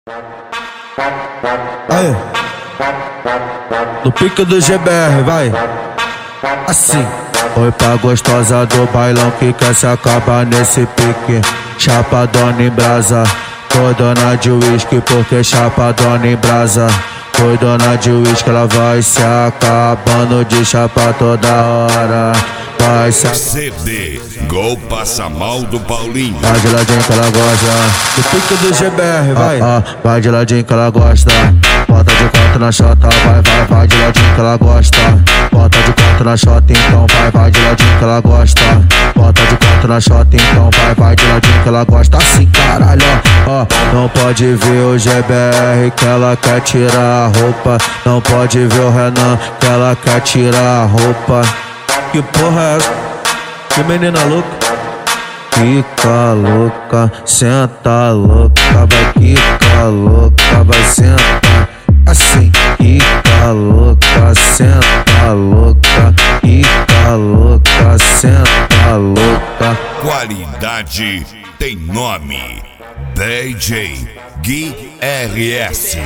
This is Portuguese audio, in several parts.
Aí, no pique do GBR, vai. Assim. Oi pra gostosa do bailão que quer se acabar nesse pique. Chapadona em brasa, foi dona de uísque porque chapadona em brasa. Foi dona de uísque, ela vai se acabando de chapa toda hora. Vai se CD, Gol Passa Mal do Paulinho. Vai de ladinho que ela gosta. Do pique do GBR, vai. Vai de ladinho que ela gosta. Bota de quatro na chota, vai de ladinho que ela gosta. Bota de quatro na chota, então vai de ladinho que ela gosta. Bota de quatro na chota, então vai de ladinho que ela gosta. Assim, caralho, ó. Não pode ver o GBR que ela quer tirar a roupa. Não pode ver o Renan que ela quer tirar a roupa. Que porra é essa? Que menina louca? Fica louca, senta louca, vai ficar louca, vai sentar. Assim, fica louca, senta louca, fica louca, senta louca. Qualidade tem nome. DJ Gui RS.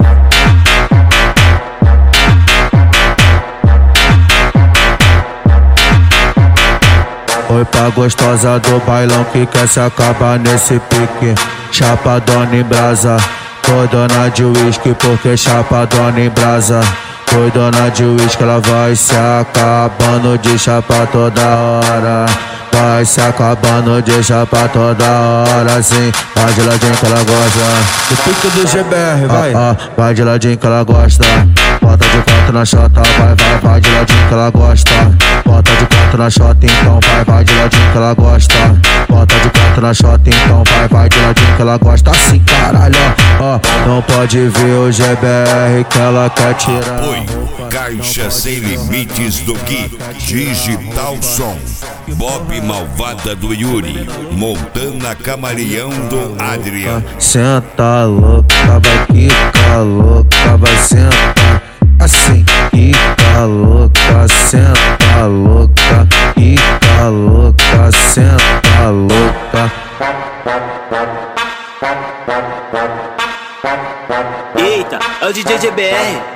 Oi pra gostosa do bailão que quer se acabar nesse pique. Chapadona em brasa, foi dona de uísque porque chapadona em brasa. Foi dona de uísque, ela vai se acabando de chapa toda hora. Vai se acabando de chapa toda hora, assim. Vai de ladinho que ela gosta. Do pique do GBR, vai. Vai de ladinho que ela gosta. Bota de quatro na chota, vai de ladinho que ela gosta. Bota de quatro na chota, então vai de ladinho que ela gosta. Bota de quatro na chota, então vai de ladinho que ela gosta. Assim, caralho, ó. Não pode ver o GBR que ela quer tirar. Apoio Caixa Sem Limites do Gui, Digital Som, Bob Malvada do Yuri, Montana Camaleão do Adrian. Senta louca, vai ficar louca, vai sentar. Assim, fica louca, senta louca, fica louca, senta louca. Eita, é o DJ GBR.